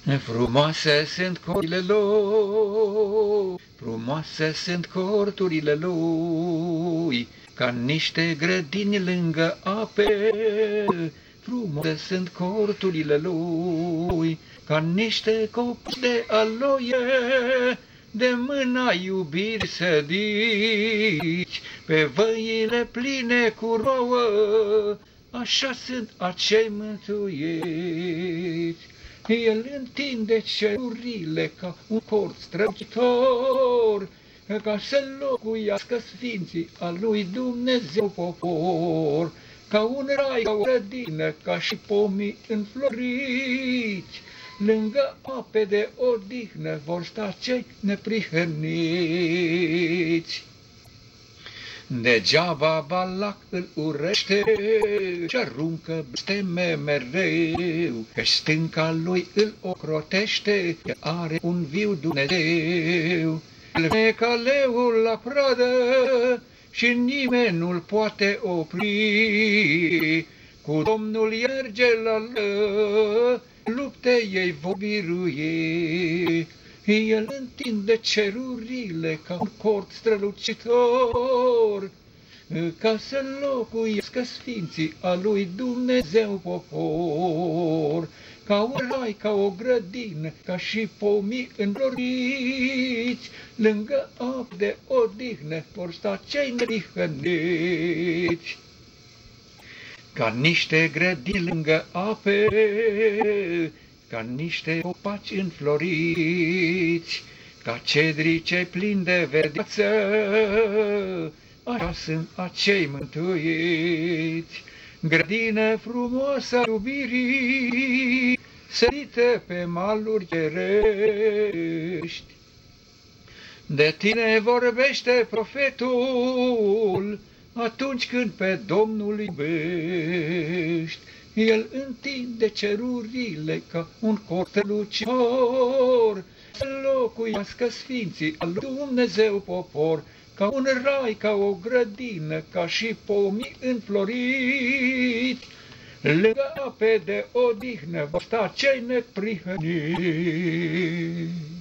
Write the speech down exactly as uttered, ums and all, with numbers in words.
Frumoase sunt corile lui, frumoase sunt corturile lui, ca niște grădini lângă ape. Frumoase sunt corturile lui, ca niște copaci de aloie, de mâna iubiri sădici, pe văile pline cu rouă, așa sunt acei mântuiți. El întinde cerurile ca un cort strălucitor, ca să locuiască sfinții al lui Dumnezeu popor, ca un rai, ca o grădină, ca și pomii înfloriți. Lângă ape de odihnă vor sta cei neprihăniți. Degeaba Balac îl urește și aruncă blesteme mereu, că stânca lui îl ocrotește, că are un viu Dumnezeu. El vine ca leul la pradă și nimeni nu-l poate opri. Cu Domnul ierge la lă, lupte ei vor birui. El întinde cerurile ca un cort strălucitor, ca să locuiască sfinții al lui Dumnezeu popor, ca un rai, ca o grădină, ca și pomii înfloriți. Lângă ape de odihnă vor sta cei neprihăniți. Ca niște grădini lângă ape, ca niște copaci înfloriți, ca cedrii cei plini de verdeață, așa sunt acei mântuiți. Grădină frumoasă a iubirii, sărită pe maluri cerești. De tine vorbește profetul atunci când pe Domnul iubești. El întinde cerurile ca un cort strălucitor, să locuiască sfinții al lui Dumnezeu popor, ca un rai, ca o grădină, ca și pomii înfloriți. Lângă ape de odihnă vor sta cei neprihăniți.